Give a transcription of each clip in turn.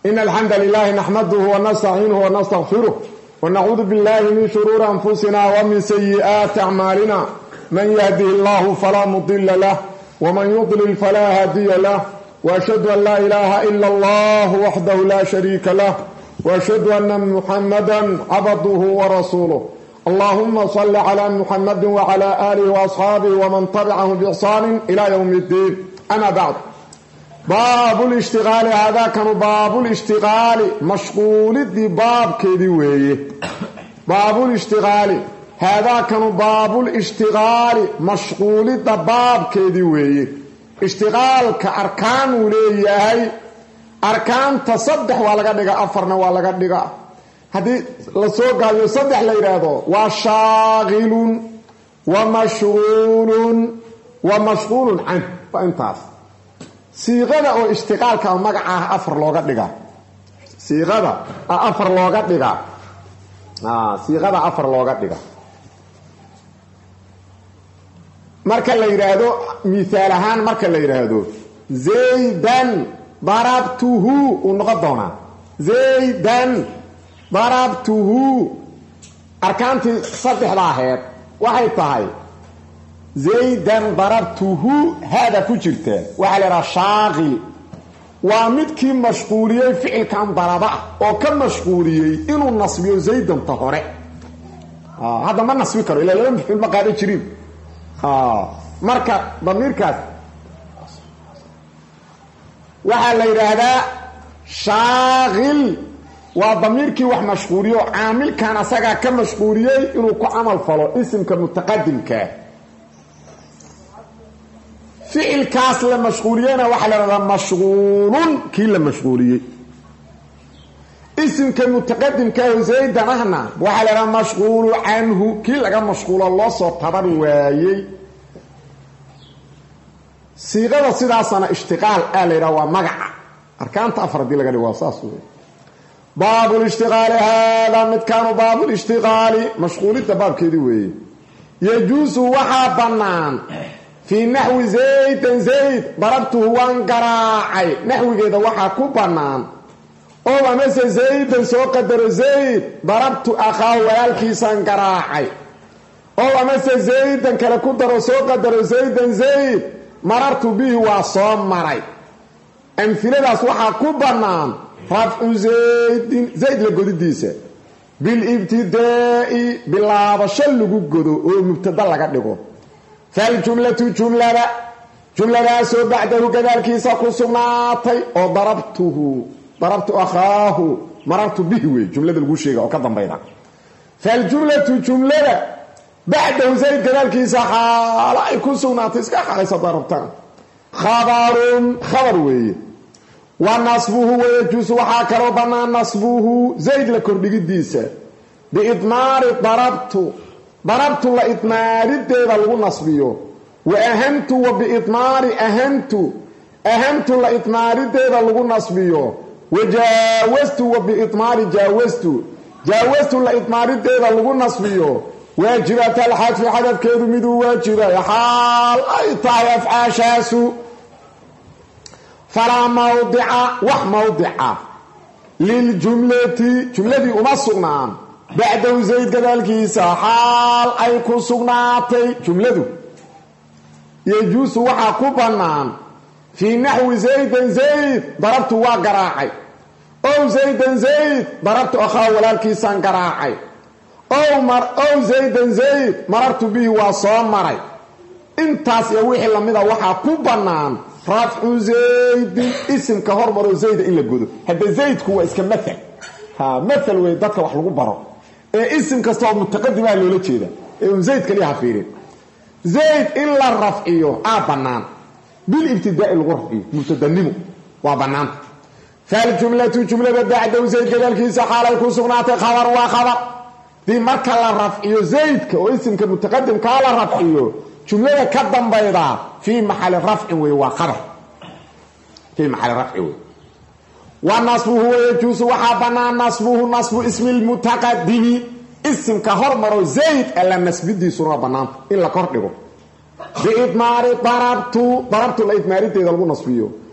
إن الحمد لله نحمده ونستعينه ونستغفره ونعوذ بالله من شرور أنفسنا ومن سيئات أعمالنا من يهده الله فلا مضل له ومن يضلل فلا هادي له وأشهد أن لا إله إلا الله وحده لا شريك له وأشهد أن محمدا عبده ورسوله اللهم صل على محمد وعلى آله وأصحابه ومن تبعهم بإحسان إلى يوم الدين أما بعد باب الاشتغال هذا كان باب الاشتغال مشغول دي باب كدي ويه باب الاشتغال هذا كان باب الاشتغال مشغول دي باب كدي ويه اشتغال كأركان وليه أركان تصدح ولا قدقى أفرنا ولا قدقى هذه لسوق قال يصدح ليراده وشاغل ومشغول عنه فانتاس صيغه او اشتغالك او مغعه افر لوغا دغا صيغه افر لوغا دغا صيغه افر لوغا دغا marka la yiraahdo misaal ahaan marka la yiraahdo zaydan darabtuhu unqadona zaydan darabtuhu arkaanti saddexda ahayd waxay tahay zaydan darabtuhu hada ku jirta waxa la yiraahdaa shaaqil waa midkii mashquuliyay ficilkan daraba oo ka mashquuliyay inuu nasbiyo zaydan ta hore hada ma nasbi karo ilaa lama ficil ma qaado jirin marka damirkaas waxa la yiraahdaa shaaqil waa damirkii wax mashquuliyo caamilkan asaga ka mashquuliyay inuu ku amal falo isimka mutaqaddimka فعل كاس لمشغولين وحلا مشغول كي لمشغوليه اسم كمتقدم كاو زيد هنا وحلا مشغول عنه كي لغا مشغول الله سو تبر وايي صيغه سداسنا اشتغال الى ومغع اركان افرد لغا واساس باب الاشتغال هذا مد كان باب الاشتغال مشغول باب كدي وي يجوز وحا بنان في نحو زيد ضربته وانقراعي نحو كده وحا كبنان او مثل زيد سو قدر زيد ضربت اخاه والكيس انقراعي او مثل زيد كلا قدر سو قدر زيد مررت به وصوم مري امثله وحا كبنان رفع زيد لغديسه بالابتداء بالعبشل لغدو او مبتدا لغا دغو فالجملة جملة سو بعده كذلك سقسماتي او ضربت اخاه مررت به جملة الغشيغا او كدنبيدا فالجملة بعده زي كذلك حال اي كسماتي اسكا خليس ضربتان خبر وي ونصبه ويجوز وحاكر بنا نصبه زيد لكرديسه باضمار ضربت لإطمار الدير لغو نصبيه وأهمت وبإطمار أهمت لإطمار الدير لغو نصبيه وجاوزت وبإطمار جاوزت لإطمار الدير لغو نصبيه واجبت الحد في حدث كيدو مدو واجبة حال أي طايف عاشاسو فلا موضع للجملة جملة أمسقنا بعده زيد كذلك حال اي كسغناتي جملته يجوز وحا كبنان في نحو زيد ضربت وقراعي او زيد ضربت اخاه ولكن قراعي او زيد مررت به وصوم مري انتاس يا وحي لميدا وحا كبنان رفع زيد اسم كهرمر زيد الا غدو هذا زيد هو اسم مثل مثل وي dadka wax lagu baro اسم كاستو متقدم له لو jeeda زيد كليها فيرين زيد الا الرفعيه بنان بالابتداء الغرفي متدنمه وبنان فالجمله بعد زيد كذلك حال كسغنات خبر وخبر دي مركه الرفعيه زيد كاسم كمتقدم قال الرفعيه جمله كدنبيدا في محل رفع وخبر في محل رفع ونصبه يجوز وحابنا نصبه نصب اسم المتقدم اسم كهرمر زيد الا نسب دي سوره بنان الا كوردغو باضمار ضربت الاضمار دي لو نصبيه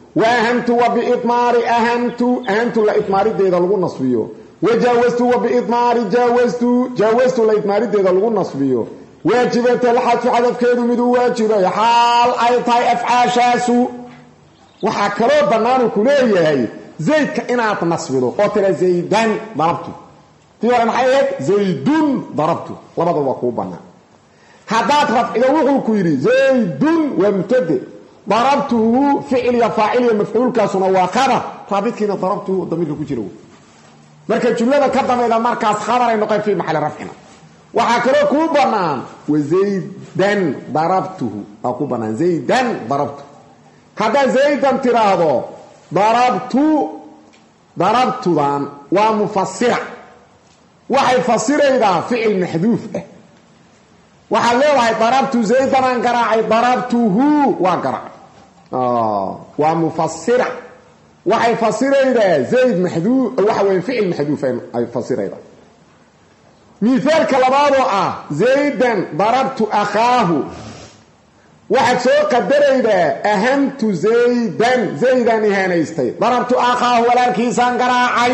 وأهنت وبإطمار أهنت لإطمار ديدا لغو نصبيه وجاوزت وبإطمار جاوزت لإطمار ديدا لغو نصبيه واجبة الحذف حذف كيدو مدو واجبة حال أي طاي أفعاشاسو وحاكرو بنانو كليه زيد كإنات نصبيه قتل زيدان ضربته تيوان محيط زيدون ضربته لبدا وقوب بنان حدات رفع إذا وقو كيري زيدون ومتد ضربته فعل يفاعل مفعول كاسونا وخبر رابط كينا ضربته ضمير لكو جيرو marka jumlada ka dambeeyda markaas khabar ay noqon fi maxal rafcina waxa kale ku banaan wazaydan darabtuhu aku banaan zaydan darabtu hada zaydan tiraado darabtu dan wa mufassira waxay fasirayda fi'il mahdhuf waxa leeyahay darabtu zaydan an garaacay darabtuhu wa garaac wa mufassira waxay fasirayda zayd mahdhuf waxa weyn ficil mahdhuf ay fasirayda مثال labaado ah zaydan darabtu akhahu waxa soo qadarayda ahamtu zaydan ihanaystay darabtu akhahu walaalkiisan garaacay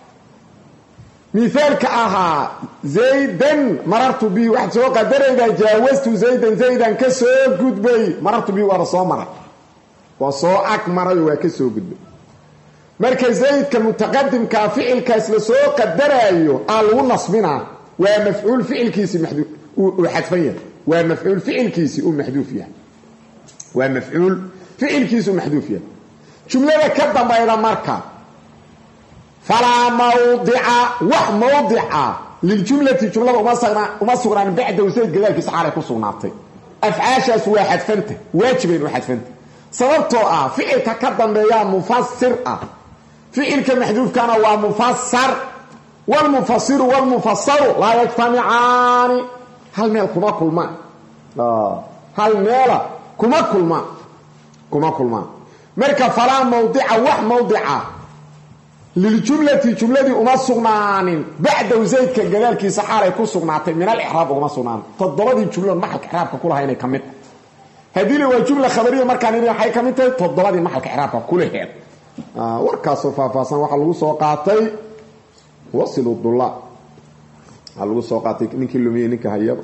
مثال ka aha zaydan marartu bi waxa soo qadarayda jaawaztu zaydan ka soo gudbay marartu bi waa soo maray waa soo akmaray waa ka soo gudbay marka zaydka mutaqaddimka ficilkaas la soo qadarayo alu nasbina wa maf'ul ficilkiisi mahdhuf u hadfaya wa maf'ul ficilkiisi u mahdhuf yahay wa maf'ul ficilkiisi mahdhuf yahay jumlada ka dambayda marka fala mawdi'a wa mawdi'a lil jumlati jumlada uma sugnaan ba'da zayd gadaalkiisa xaalay ku sugnaatay af'aashaas waa hadfanta waajibeen waa hadfanta sababtoo ah ficilka ka dambeeya mufassir ah فعل كمحذوف كان ومفسر والمفسر والمفسر لا يجتمعان هل ميل كما كل ما هل ميل كما كل ما مركا فلا موضع وح موضع للجملة جملة وما سغنان بعد وزيد كجلالك سحارة يكون سغناتين من الإحراب وما سغنان تضربي الجملة المحك إحرابك كلها هنا كمت هذه هو جملة خبرية مركا نريد حي كمت تضربي المحك إحرابك كلها warkaasoo faahfaahsan waxa lagu soo qaatay wasilu dulla lagu soo qaatay ninkii lumiyay ninka hayaba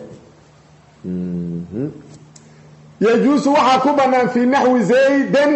yajuusu waxa ku banaan fi nahwi zaydan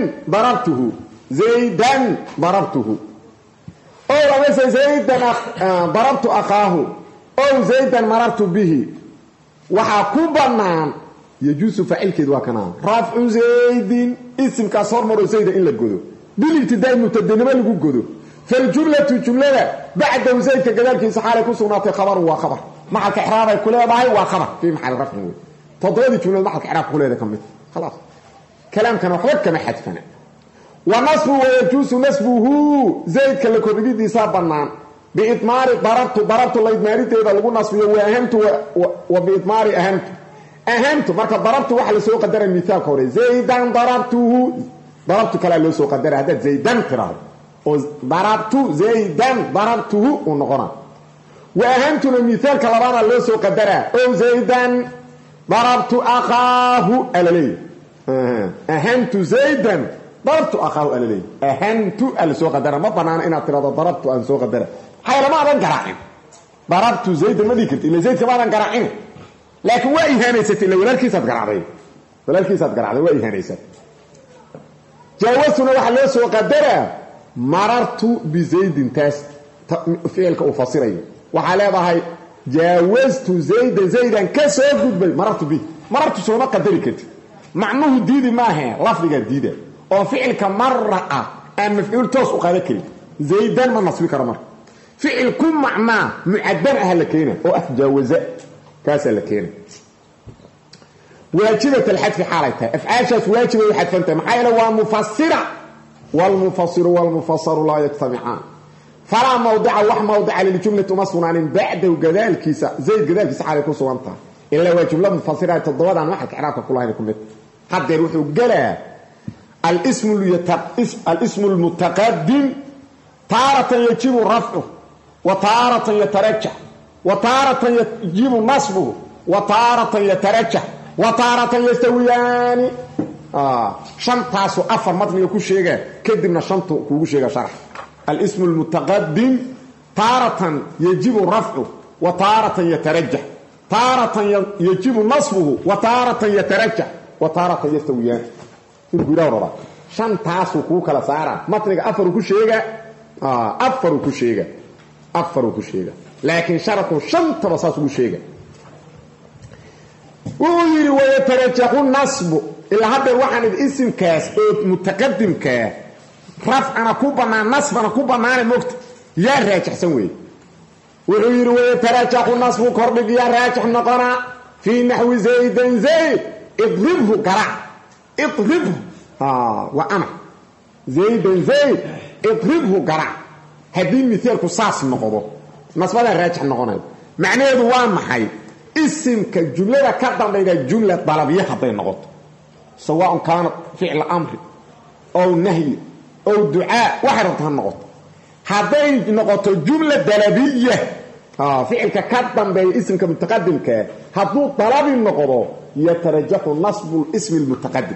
darabtuhu oo lamase zaydan darabtu akhahu oo zaydan marartu bihi waxa ku banaan yajuusu fa'ilkeedu waa kana raf'u zaydin ismka hormaro zayda in la godo بالابتداء متدنبه لو غدو فالجمله جمله بعد زيد كذلك حاله كسنات خبر وخبر مع الاحراب كلها باي وخبر في محل رفع تضاد الجمله مع الاحراب كلها كمل خلاص كلام كان وحده كما حذفنا ونصب ويجوز نصبه زيد كلكوديدي صابنا باطمار ضربت الله ماريتيدا لو نصبيه واهمت وباطمار اهمت marka ضربت waxa la soo qadaray miisaal hore zaydan ضربت كلا لو سو قدر هذا زيدان ترى ضربت زيدان ضربته ونقرا واهمت المثال كلا لو سو قدر او زيدان ضربت اخاه الالي اهمت زيدان ضربت اخاه الالي اهمت لو سو قدر ما بنان ان ترى ضربت ان سو قدر حيل ما بن قراعين ضربت زيد ما ديكت الا زيد كمان قراعين لكن واي هانيست لو ولالكيسات قراعين واي هانيست جاوزتنا waxa loo soo qadaraa marartu bi zaydin taas fiilka u fasiray waxa leedahay jaawaztu zaydan ka soo gudbay marartu soo qadari karti macnuhu diidi ma aha lafdiga diida oo fiilka marra aan mafcuul toos u qaada kari zaydan ma nasbi karo mar fiil kum macna mu'addan ahla keena oo afjaawaza kaas la keena واجبة الحذف حالتها افعاشات واجبة وحذفنتها محايلة ومفسرة والمفسر لا يجتمعان فلا موضع موضع للجملة مصنوعا بعد وكذلك زي كذلك حالة يكون صوانتها إلا وجملة مفسرة تضوض عن واحد إعرابك كلها هنا حد يروح وقال الاسم المتقدم تارة يجب رفعه وتارة يترجح وتارة يجب نصبه وتارة يترجح وتارة يستويان شنتاسو أفر مطنية كو شيغا كدبنا شنتو كوغو شيغا شرح الاسم المتقدم تارة يجب رفعه وتارة يترجح تارة يجب نصبه وتارة يترجح وتارة يستويان القراء ربا شنتاسو كو كلا سارة مطنية أفر كو شيغا أفر كو شيغا لكن شرطه شنت بساسو كو شيغا ويري ويترجح النصب إلا هذا الواحد الاسم كاس متقدم كا رفع أنا كوبنا نصب أنا كوبنا مكت يا راجح سوي ويري ويترجح النصب كربك يا راجح نقرا في نحو زيد زيد اضربه قرع اضربه وأنا زيد زيد اضربه قرع هذه مثال قصاص النقضة نصب هذا راجح نقرا معناه دوام محي اسم كجملة كدام إلى جملة طلبية حتى النقط سواء كانت فعل أمر أو نهي أو دعاء وحرتها النقط هذين النقط جملة طلبية فعل كدام بين اسم كمتقدم هذو طلب النقط يترجح نصب الاسم المتقدم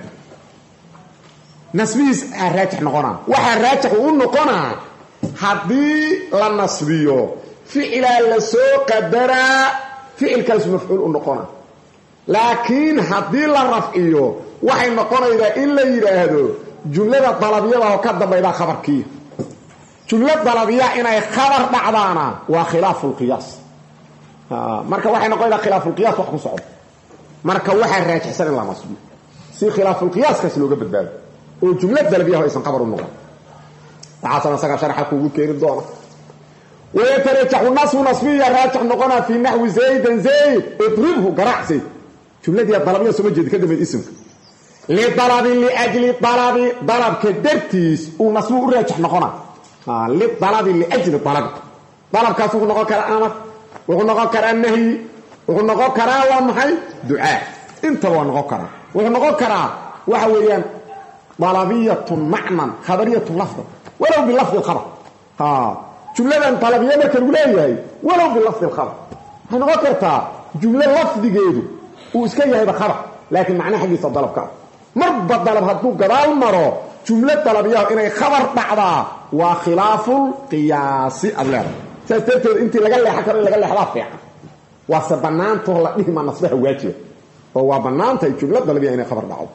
نصبه الراجح نقنا وحراجح النقنا هذه للنصبيه فعل لسوق درا فعل كاس مفعول النقنا لكن هذه الرفعيه waxay noqonaydaa in la yiraahdo jumlada talabiyada oo ka dambayda khabarkii jumlada talabiya inay khabar dhacdaana waa khilaaful qiyaas marka waxay noqonaydaa khilaaful qiyaas wax ku socdo marka waxa raajixsan in la masbu si khilaaful qiyaas kaas looga badbaado oo jumlada talabiya aysan khabar u noqon taasana saga sharaxa ku keenin doona ويترجح النصب نصبية راجح نقنا في نحو زيد زيد اضربه قرع زيد جملة دي الطلبية سمجد كده من اسمك لطلب لأجل طلب ضرب كدرتيس ونصبه راجح نقنا لطلب لأجل طلب طلب كاسوك نقا كرا أمر ونقا كرا النهي ونقا كرا ومحي دعاء انت ونقا كرا ونقا كرا وحويا طلبية معنى خبرية لفظ ولو باللفظ الخبر جملة طلبية ما كان ولاية ولو باللفظ الخبر هنغكرتها جملة لفظ جيدو وإسكاية هذا خبر لكن معناه حقي صدلب كعب مربط ضلب هدوك قبال مرة جملة طلبية إنه خبر بعضها وخلاف القياس الله سأسترتوا انت لقال لي حكر لقال لي حلاف يعني وسبنان تغلق به ما نصبح واجه هو بنان تي جملة طلبية إنه خبر بعض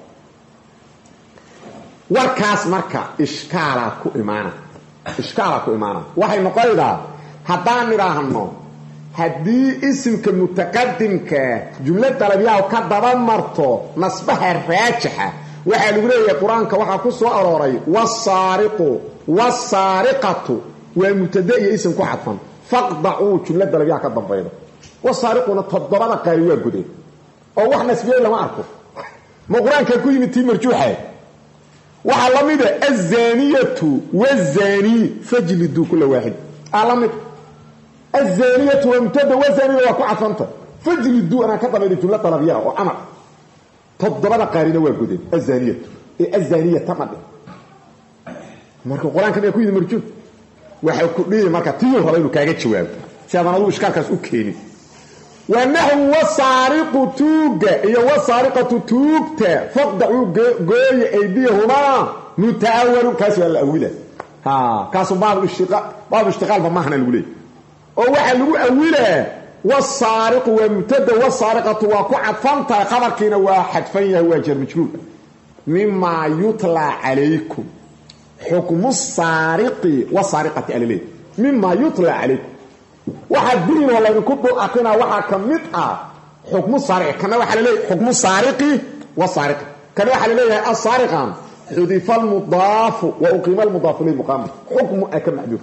والكاس مركة إشكالات كو إيمانا إشكالك إيمانا وحي نقايدا هدان نراهنو هدي اسم كمتقدم كجملة طلبية وكدبا مرتو نصبها الراجحة وحي لقليه القرآن كوحا كسو أروري والسارقة ومتدئي اسم كوحطا فاقضعوا جملة طلبية كدبا بيضا والسارقة نتضبنا قاريوة قدين أو وحنا سبيل لما أعرفه ما القرآن كوي متي مرجوحة وعلمت الزانية والزاني فجلدوا كل واحد علمت الزانية وامتدى والزاني وقعت فانت فجلدوا أنا كتب هذه الجملة طلبية وعمر تضرب قارنة وقدين الزانية تمد marka quraanka ay ku yidhi marjud waxay ku dhigay marka tiyo hore inuu kaaga jawaabo si aan adu iskaalkaas u keenin wanahu wasariqu tuuga iyo wasariqatu tuugta faqdu gooy aydihuma mutaawwal kaas wala awila kaas baab ishtiqaal ba mahna lagu leeyahay oo waxa lagu awila wasariqu wa mubtada wasariqatu wa ku adfanta khabarkiina waa xadfan yahay waa jar majruur mimma yutla alaykum حكم السارق والسارقة أليلي مما يطلع عليكم واحد بين ولا يكون أكنا واحد كمتع حكم السارق كما واحد ليه حكم السارق والسارقة كما واحد ليه السارقان حذف المضاف وأقيم المضاف للمقام حكم أكم محذوف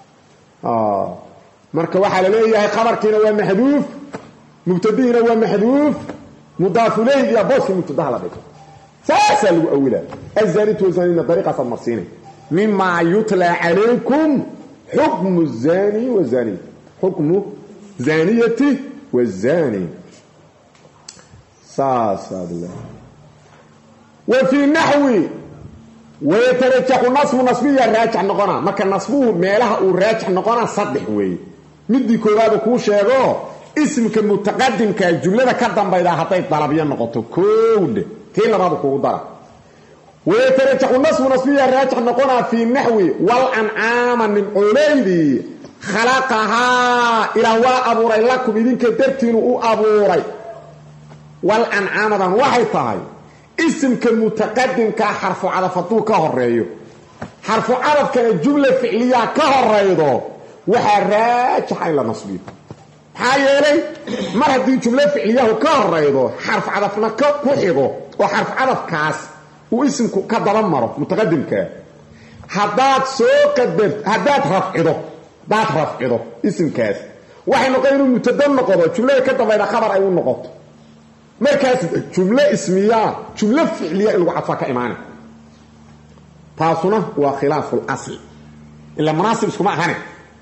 مركا واحد ليه خبر كنا هو محذوف مبتدئ هو محذوف مضاف إليه يا بوس مبتدئ على بيته سأسألوا أولا الزانية والزانية طريقة المرسينة مما يطلع عليكم حكم الزاني والزاني حكم زانية والزاني ساسا بالله وفي النحو ويترجح نصب نصبية راجع نقرأ ما كان نصبه ميلها وراجع نقرأ صدح وي مدي كورادو كوشيغو اسمك المتقدم كالجملة كدام بيدا حتى طلبيا نقطة كود تيلا رابو كودارا ويترجح النصب نصبية راجح نقونا في النحو والأنعام من عليدي خلقها إلى هو أبوري لكم إذن كدرتين أبوري والأنعام ذا وحي طهي اسم كمتقدم كحرف عرفته كهريو حرف عرف كان جملة فعلية كهريو وحي راجح إلى نصبية حيالي ما هدي جملة فعلية كهريو حرف عرفنا كوحيغو وحرف عرف كاس واسم كدلمره متقدم كا حداد سوق الدرت حداد رفعه اسم كاس waxay noqonayaan mutadam noqdo jumlada ka dambayda khabar ay u noqoto markaas jumla ismiya jumla fi'liya lagu cadfa ka iimaan taasuna waa khilaaf al-asl illa munaasib iskuma ahane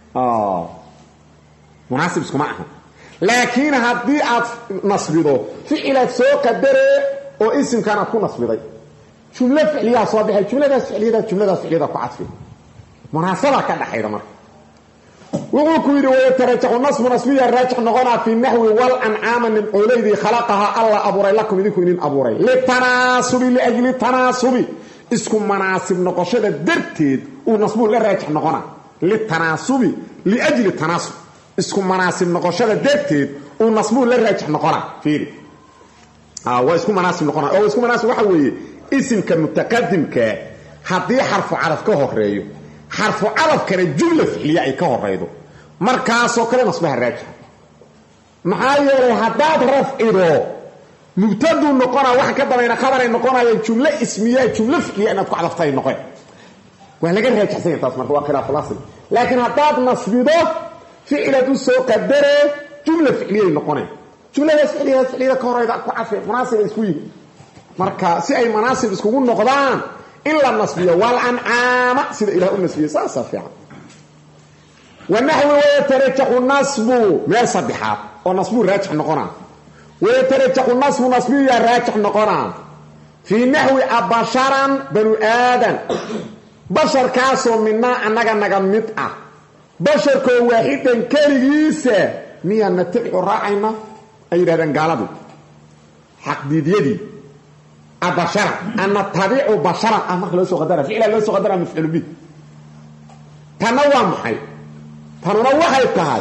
munaasib iskuma ahane laakiin hadii aad nasbido fi'ila soo qadare oo ism kana ku nasbiday jumla fi'liya soo bixay jumladaas fi'liya ku cadfi munaasaba ka dhaxayda marka وقول ويترجح النصب نصبية راجح نغنى في النحو والأنعام من أوليدي خلقها الله أبوري لكم إذن كنين أبوري للتناسب لأجل التناسب اسكم مناسب نقشة درتيد ونصبه لراجح نغنى للتناسب لأجل التناسب اسكم مناسب نقشة درتيد ونصبه لراجح نغنى فيري واسكم مناسب نغنى أو اسكم مناسب وحوي اسم كمتقدم هذه حرف عرف كهريو حرف عرف كان جملة فعلية أي كهريدو مركاسو كلا نصبها الراجح محايا هداد رفعيدو مبتدو النقرة واحد كده بين خبر النقرة جملة اسمية جملة فعلية أنا تكون عرفتها النقرة وهلقى الراجح سنة تصمر هو خلاف الأصل لكن هداد نصبيدو فعلة سوق الدري جملة فعلية النقرة جملة فعلية كهريدو أكو عفة مناسبة اسكوية مركاسي أي مناسب اسكوون نقضان إلا النصبية والأنعام سيدة إلى النصبية ساسا فيها والنحو ويترجح النصب ما يصبحات والنصب راجح نقران ويترجح النصب نصبية راجح نقران في النحو أبشرا بنو آدم بشر كاسو منا أنك متأ بشر كو واحدا كاليسة ميا نتبع الرائمة أي رادن قالبو حق دي يدي أبشرا أن نتبع بشرا أمك لو سوغدرا فعلا لو سوغدرا مفعل به تنوى محي تنوى وحي تهاي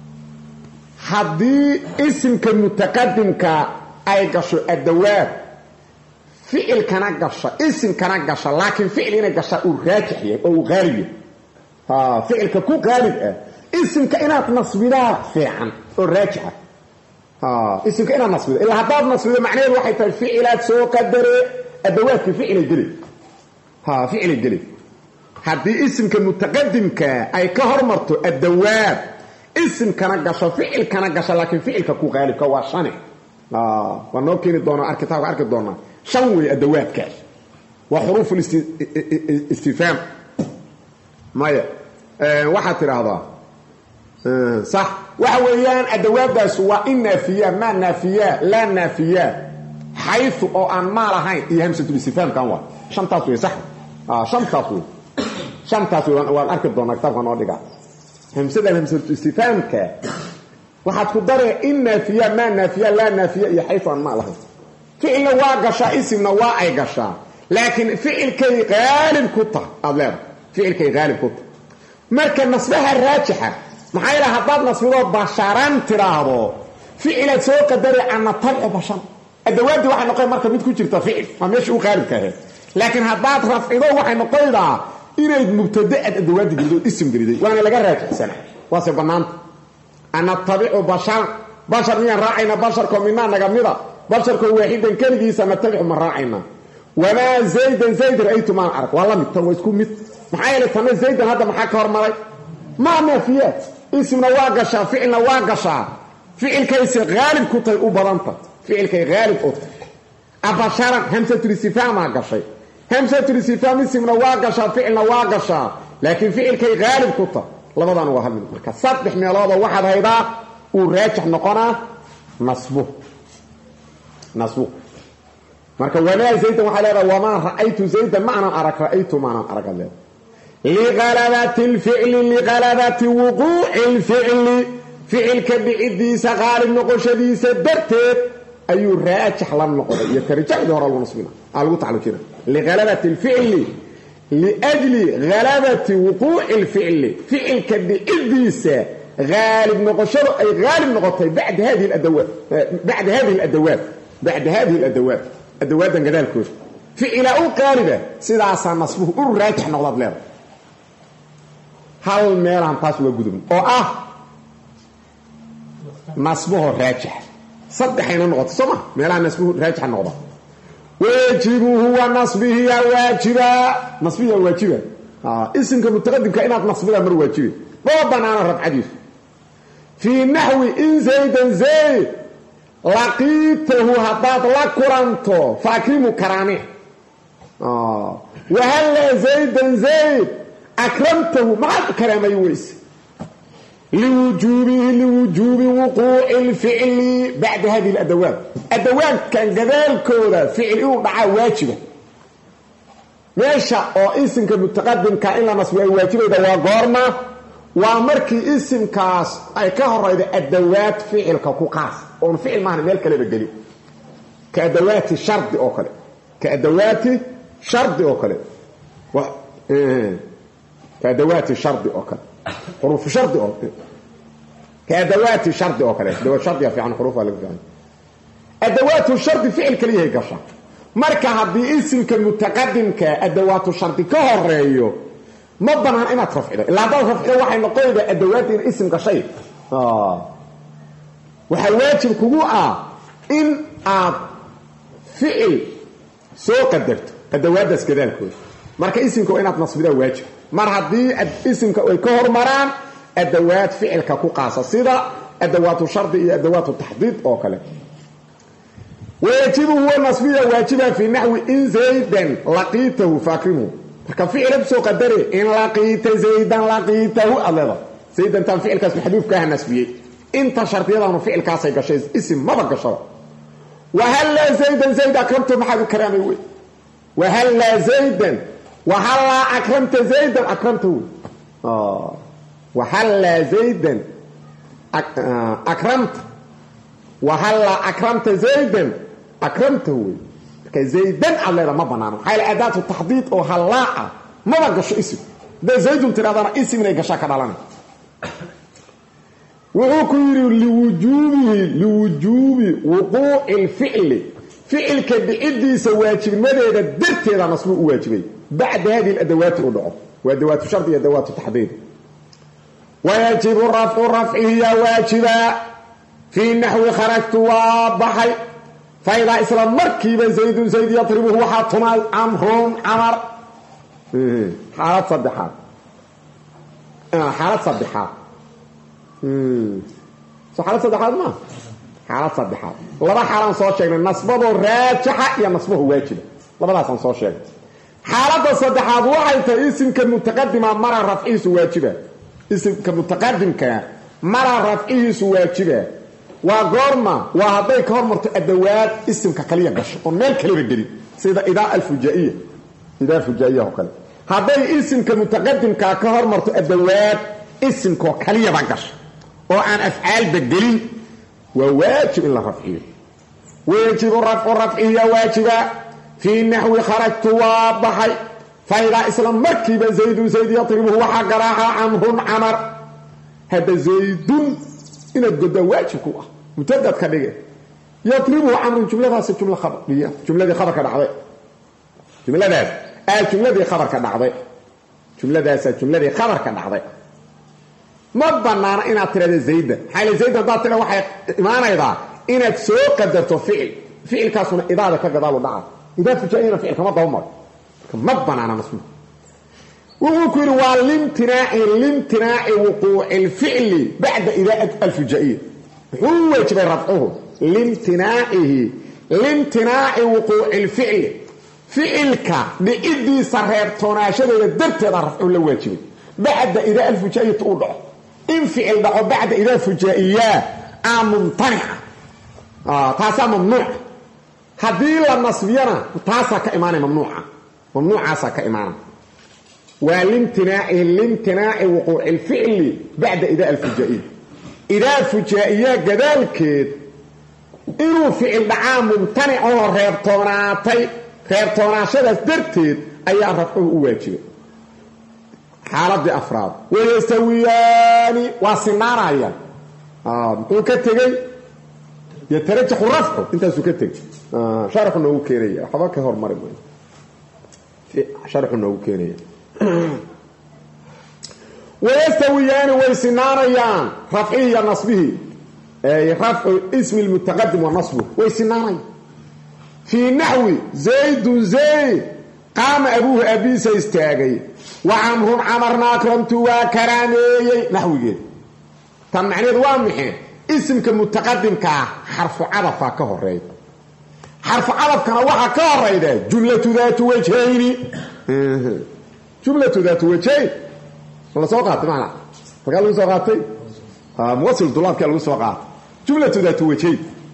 حدي اسم كمتقدم كأي قشو الدواب فعل كان قشا اسم كان قشا لكن فعل هنا قشا راجح أو غالب فعل ككو غالب اسم كائنات نصبيرا فعلا أو راجحة اسم كائنات نصبيرا إلا هداد نصبيرا معناه الوحي فعلات سوق الدري الدواب في فعل الجلد فعل الجلد حدي اسم كمتقدم كأي كهرمرتو الدواب اسم كان قشا فعل كان قشا لكن فعل ككو غالب كواشاني ونوكين الدونا أركتاو أركت الدونا شوي الدواب كاش وحروف الاستفهام مايا واحد ترى هذا صح وحويان الدواب ده سواء النافية ما نافية لا نافية حيث أو أن ما لهين هي همسة الاستفهام كان واحد شمتاسوي صح شمتاسوي وأن أركت الدونا كتاب كان واحد همسة الاستفهام كا واحد قدر النافية ما نافية لا نافية حيث أن ما لهين فعل واقشا اسمنا واعي قشا لكن فعل كي غالب كتا فعل كي غالب كتا مركا نصبها الراجحة محايلة هداد نصبها بشران تراهو فعل سوق داري عن طبع بشر الدواب دي واحد نقول مركا بيتكو جرتا فعل ما ميشو غالب كهي لكن هداد رفعه واحد نقول دا إنه مبتدأ الدواب دي جلدو اسم جلدي وانا لقى راجح سنة واسي بنان أن الطبع بشر مين راعينا بشر كومينا نقمنا بشر كو واحدا كلغيسا نتبع من راعينا وما زيد رأيت ما أعرف والله متوى يسكون مت محايا لتنا زيد هذا محاك هرمالي ما نافيات اسمنا واقشا فعلنا واقشا فعل كيس غالب كتاي أبرانتا فعل كي غالب أطر أبشارا همسة الاستفهام واقشا همسة الاستفهام اسمنا واقشا فعلنا واقشا لكن فعل كي غالب كتا لماذا نوهل من مركز صدح ميلاده واحد هيدا وراجح نقنا نصبه marka wala zayda waxa leeyahay wama ra'aytu zayda ma'ana arak ra'aytu ma'ana arak li ghalabati al-fi'l li ghalabati wuqu'i al-fi'l fi'l kab'idi saghalib noqoshadiisa darteed ayu raajih lan noqday iyo tarjixda hore lagu nasbina algu tacalujina lighalabati alficli liajli ghalabati wuquuci alficli ficilka dhicidiisa غالب نقشده أي غالب نقطي بعد هذه الأدوات أدوات جدال كوش فعل أو قالبة سيدا عصا نصبه أو راجح نقضب لها هل ميلان تاسوى قدوم أو نصبه راجح صدحين النقط سمع ميلان نصبه راجح النقضب واجبه هو نصبه واجبة اسمك متقدم كائنات نصبه مر واجبة ربنا أنا رب حديث في نحو إن زيدا زيد لقيته هداد لكرانتو فاكريمو كرامي وهل زيدا زيد أكرمته مع كرامي ويس لوجوب وقوع الفعل بعد هذه الأدوات كان جدال كورا فعل مع واجبة ماشا أو اسمك المتقدم كائن نصبه واجبة ده وقارنا ومركي اسم كاس اي كهريده ادوات فعل كقاس او فعل معنى ميل كلمه جدي كادوات شرط او كله كادوات شرط او كله كادوات شرط او كله حروف شرط او كادوات شرط او كله ادوات شرط في عن حروف ولا يعني ادوات الشرط فعل كليه قشا marka hadii ismka mutaqaddimka adawatu sharti ka horeeyo ما بنان إنا ترفعه إلا هذا رفعه وحي نقول أدوات اسم كشيء وحواجب كبوعة إن فعل سوء قدرت أدوات دس كذلك مركا اسم كو إنا تنصب ده واجب مرحب دي اسم كوهر مران أدوات فعل كو قاصة صيدة أدوات شرط أدوات التحديد أو كلام ويجب هو النصب ده واجبا في نحو إن زيدا لقيته فاكرمه كفعل بسو قدري إن لقيت زيدا لقيته الله زيدا انت فعل كاس محذوف كاه نسبيه انت شرط يضع فعل كاس يقشي اسم ما بقشر وهل زيد اكرمت محل كرامي وهل زيدا وهل اكرمت زيدا اكرمته وهل زيدا اكرمت وهل اكرمت زيدا اكرمته كزيدان الله ما بنانو حيل اداه التحديد او هلاعه ما بقش اسم ده زيد ترادنا اسم اني غشا كدالان وكير لوجوب وقوع الفعل فعل كدعدي سواجب مدده درتيدا نصب واجبي بعد هذه الادوات ودعو وادوات الشرط هي ادوات التحديد ويجب رفعه واجبا في النحو خرجت وضحي فإذا إسلام مركب زيد يطربه وحاطنا عمر حالات صدحات حالات صدحات حالات صدحات ما حالات صدحات لبا حالان soo sheegnay nasbadu raajixa iyo nasbuhu waajiba labadaas aan soo sheegnay xaalada saddexaad waxay tahay isimka mutaqaddima mara rafciisu waajiba isimka mutaqaddimka mara rafciisu waajiba وغورما وهذا كهرمرت ادوات اسمك كليه غش او ميل كليه غدي سيده اذا الفجائيه وكله هذا اسمك متقدم كهرمرت ادوات اسمك كليه غش او ان افعال بدلين وواجب الا رفعيه ويجب رفعه واجبا في النحو خرجت وضحي فإذا اسلام مركب زيد يطربه وحقراها عمر هذا زيد إن الجدة واجبه متدد كذا يطلبه عمر جملة هذا جملة خبر جملة خبر كدعوة جملة ذا جملة خبر كدعوة جملة خبر كدعوة ما بنانا إن أترى زيد حال زيد ضاعت له واحد ما نيضا إن تسوق قدرته فعل كاسون إذا ذاك قدالو دعاء إذا فجأنا فعل كما ضمر ما بنانا مسموع وممكن والامتناع وقوع الفعل بعد إذا الفجائية هو يجب رفعه لامتناع وقوع الفعل فعلك بإدي صرير تناشر الدرت رفعه لواجب بعد إذا الفجائية تقوله إن فعل دعو بعد إذا الفجائية ممتنع تاسا ممنوع هذه النصبية تاسا كإيمان ممنوع عاسا كإيمان والامتناع وقوع الفعل بعد إذا الفجائية إذا الفجائية قدالك إنه فعل دعام ممتنع وريبطوناتي reebtoonaashadaas darteed ayaa rafcuhu u waajibay xaaladii afraad wayastawiyaani waa sinaanayaan muxuu ka tegey yatarajaxu rafcu intaasuu ka tegey sharxu noogu keenaya waxba ka hormari maayo sharxu noogu keenaya wayastawiyaani way sinaanayaan rafcihi iyo nasbihi rafcu ismi lmutaqadim wa nasbu way sinaanayaan fii naxwi zaydun zayd qaama abuuhu abiisa istaagay wa camrun camarna akramtu waa karaameeyey naxwigeed tan macneedu waa maxay isimka mutaqadimka ah xarfu cadafaa ka horeeya xarfu cadafkana waxaa ka horeyda jumlatu daatu wajhayni jumlatu daatu wajhayn la soo qaatay macna halkaa lagu soo qaatay muwasil dulaabkaa lagu soo qaatay jumlatu daatu wajhayn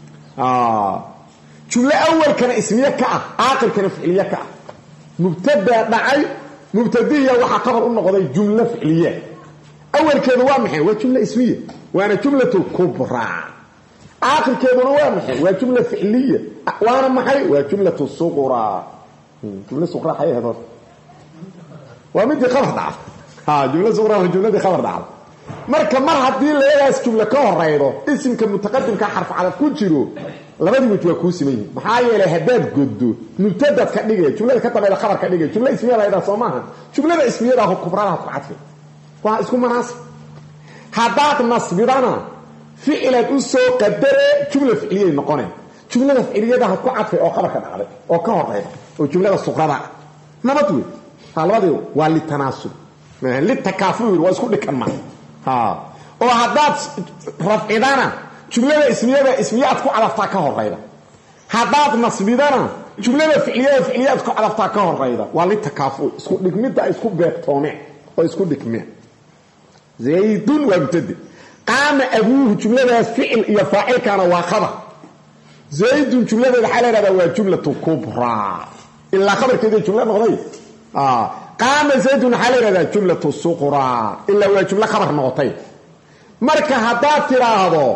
jumlo awalkana ismiye ka ah aakhirkana ficliye ka ah mubtada dhacay mubtadiya waxaa qabar u noqday jumlo ficliye awalkeedu waa maxay waa jumlo ismiye waana jumlatu kubraa aakhirkeeduna waa maxay waa jumla ficliye waana maxay waa jumlatu suqraa jumla suqraa xay hado waa midii qabar dhacay jumla suqraa waa jumladii qabar dhacay marka mar haddii leedaas jumla ka horeydo isimka mutaqadimka xarf cadaf ku jiro labadii wajh waa kuu siman maxaa yeelay haddaad goddo mubtadad ka dhigay jumlada ka dambayda khabar ka dhigay jumla ismiya la yidhaha soo maaha jumlada ismiyada ah kubradaha ku cadfay waa isku manaasib haddaad nasbidana ficilad u soo qadare jumla ficliyay noqoneen jumlada ficliyadaha ku cadfay oo khabar ka dhacday oo ka horeyda oo jumlada suqrada nabad wey labadii waa litanaasub litakaafur waa isku dhikan ma oo haddaad rafcidana jumlada ismiyada ismiyaad ku cadaftaa ka horeyda haddaad nasbidana jumlada ficliyaad ku cadaftaa ka horeyda waa litakaafur isku dhigmidda ay isku beegtoomeen oo isku dhigmeen zaydun waa mubtada qaama abuuhu jumladaas ficil iyo faacilkaana waa khabar zaydun jumladeeda waxaa la yidhahdaa waa jumlatu kubraa ilaa khabarkeedii jumla noqday qaama zaydun waxaa la yidhahdaa jumlatu suqraa ilaa waa jumlo khabar noqotay marka haddaad tidhaahdo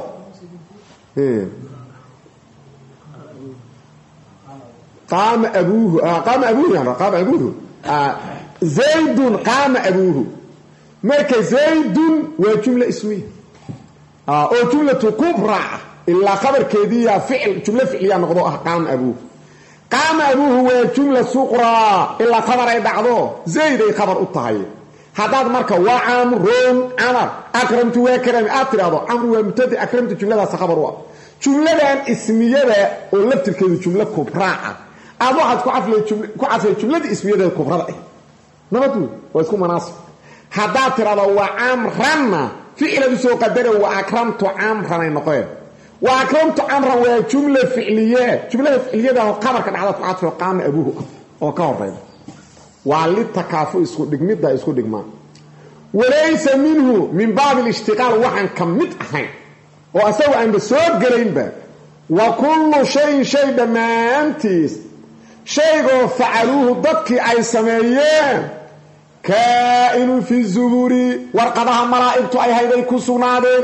qaama abuuhu zaydun qaama abuuhu marka zaydun waa jumla ismiya oo jumlatu kubra ilaa khabarkeediiya ficil jumlo ficliya noqdo ah qaama abuuhu qaama abuuhu waa jumla suqraa ilaa khabar ay dhacdo zayd ay khabar u tahay haddaad marka waa camrun camar akramtu waa karami aad tidhaahdo camru waa mubtada akramtu jumladaas khabar u ah jumladan ismiyada oo laftirkeedu jumlo kubraa ah aad waxaad ku cadfay jumladii ismiyada kubrada ah nabad wey waa isku manaasib haddaad tidhahdo waa camranna ficiladu soo qadare waa akramtu camranay noqeen waa akramtu camran waa jumla ficliye jumlada ficliyada oo qabarka dhacda ku cadfay qaama abuuhu oo ka horeyda waa litakaafu isku dhigmidda isku dhigmaan walaysa minhu min baabi alishtiqaal waxaan ka mid ahayn oo asagu aanba soo gelaynba wa kullu shayin shay dhammaantiis shaygoo facaluuhu dadkii ay sameeyeen kaa'inu fi zuburi warqadaha malaa'igtu ay hayday ku sugnaadeen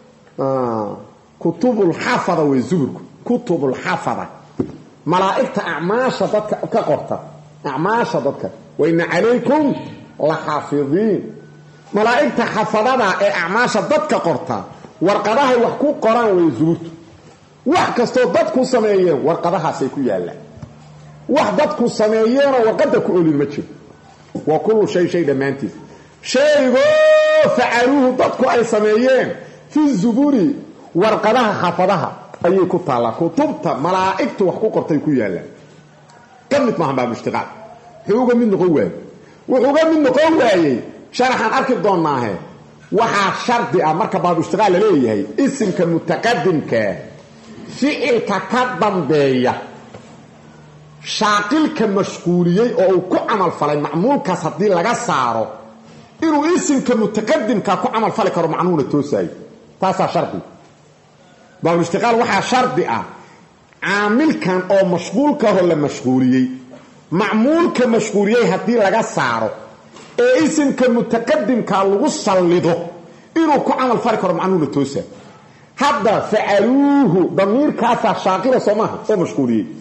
kutubulxafada wey zuburku kutubulxafada malaa'igta acmaasha dadka ka qorta acmaasha dadka waina calaykum la xaafidiin malaa'igta xafadada ee acmaasha dadka qorta warqadahay wax ku qoraan way zuburtu wax kastoo dadku sameeyeen warqadahaasay ku yaallaan wax dadku sameeyeenoo warqadda ku olin ma jiro wa kullu shay dhammaantiis shaygoo facaluuhu dadku ay sameeyeen fi zuburi warqadaha xafadaha ayay ku taallaa kutubta malaa'igtu wax ku qortay ku yaallaan ka mid maahan baa mushtiqaal wuxuu uga mid noqon waayey sharaxaan arki doonnaahe waxaa shardi ah marka baab ishtiqaal la leeyahay isimka mutaqadimka ficilka ka dambeeya shaaqilka mashquuliyey oo uu ku camal falay macmuulkaas haddii laga saaro inuu isimka mutaqadimka ku camal fali karo macnuuna toosaayo taasaa shardi baab ishtiqaal waxaa shardi ah caamilkan oo mashquulkaho la mashquuliyey macmuulka mashquuliyey haddii laga saaro ee isimka mutaqadimka lagu sallido inuu ku camal fali karo macnuuna toosa hadda facaluuhu damiirkaasaa shaaqila soo maaha oo mashquuliyey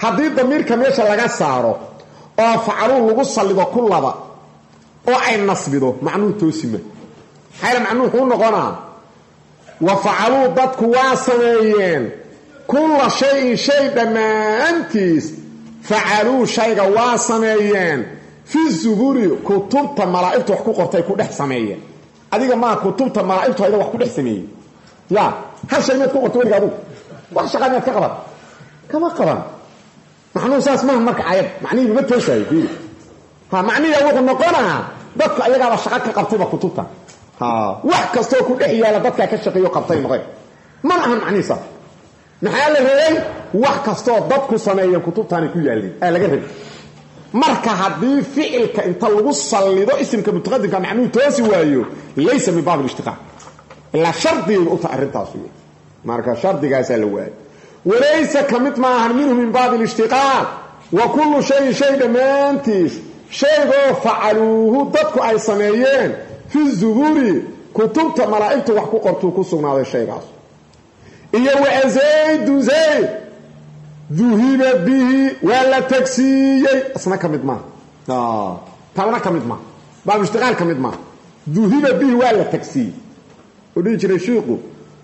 haddii damiirka meesha laga saaro oo facaluu lagu sallido kullaba oo ay nasbido macnuhu toosima xayla macnuhu wuxuu noqonaa wa facaluu dadku waa sameeyeen kulla shayin shay dhammaantiis facaluu shayga waa sameeyeen fi zuburi kutubta malaa'igtu wax ku qortay ku dhex sameeyeen adiga ma kutubta malaa'igtu hayda wax ku dhex sameeyeen ya hal shay mid ku qortay weliga adigu wax shaqadeed ka qaban kama qaban macnuhu saas ma marka ayad macnihi ma toosay ha macnihi wuxuu noqonaa dadku ayaga shaqo ka qabtayba kutubta ha wax kasto ku dhex yaala dadka ka shaqeeyo qabtay noqday ma ahan macnihi sax maxaa la rabay wax kasto dadku sameeyeen kutubtaani ku yaalin laga rabay marka hadii ficilka inta lagu salido isimka mutaqaddimka macnuhu toosi waayo laysa min baab al-ishtiqaq illa shardi u ta'arintaas marka shardigaas la waayo walaysa kamid ma ahan minhu min baab al-ishtiqaq wa kullu shay damantis shaygo fa'aluhu dadku ay sameeyeen fi zuburi kutubta malaa'iktu wax ku qorto ku sugnaaday shaygaas iyo wa zayd ذهب به ولا تكسيي اصلا كمد ما تاونا كمد ما باب اشتغال كمد ما ذهب به ولا تكسيي وديجي رشيقه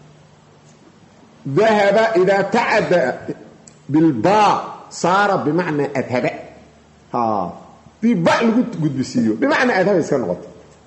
ذهب اذا تعدى بالباء صار بمعنى اذهب في باء قد بسيو بمعنى اذهب اسكن نقط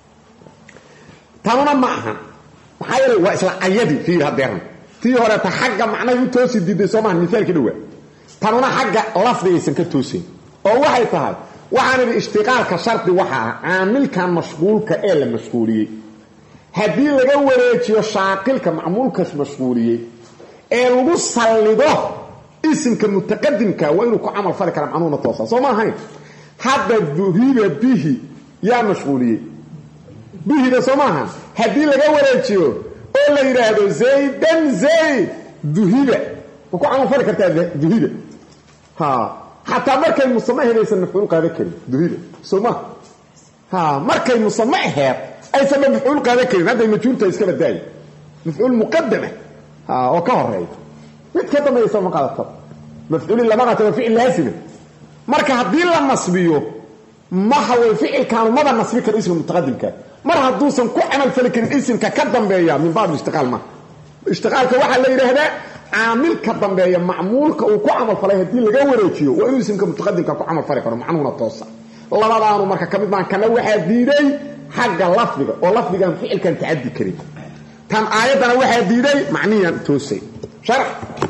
تاونا معها وحيل واسلا ايدي فيها ديرن تي هره تحق معنى يتوسي ديدي سوما مثال كدوه tanuna xagga lafdigiisan ka toosin oo waxay tahay waxaan ishtiqaalka sharti waxa aamilkan mashquulka ee la mashquuliyay hadii laga wareejiyo shaaqilka macmuulka mashquuliyay ee lagu salido isimka mutaqaddimka waa inuu ku amal fali karo macnuuna toosa soo ma ahayn hadda dhuhiba bihi ya mashquuliyay bihi da soo ma ahan hadii laga wareejiyo oo la yiraahdo zaydan zayd dhuhiba ku amal fali kartaa dhuhiba حتى مركي المصمع ليس المفعول قاعده كلمه دهيله سوما مركي المصمع اي سبب مفعول قاعده كلمه هذا المجهول تايس كبا داي مفعول مقدمه او كهري مid ka dambaysa ma qaadato mafcuul lama qaato ficil laasim marka hadii la nasbiyo ma hawo ficilkan ma nasbi karo ismu mutaqaddimka mar haduusan ku amal fali karin ismka ka dambeeya min baab ishtiqaal ma ishtiqaalka waxa la yiraahdaa عامل كدنبيه معمولك او ku amal falay hadii laga wareejiyo waa inuu isimka mutaqaddimka ku amal fali karo macnuuna toosa labadaanu marka kamid baan kana waxa diiday xagga lafdiga oo lafdigan ficilkan taadi kari tan aayadana waxa diiday macniyan toosay sharh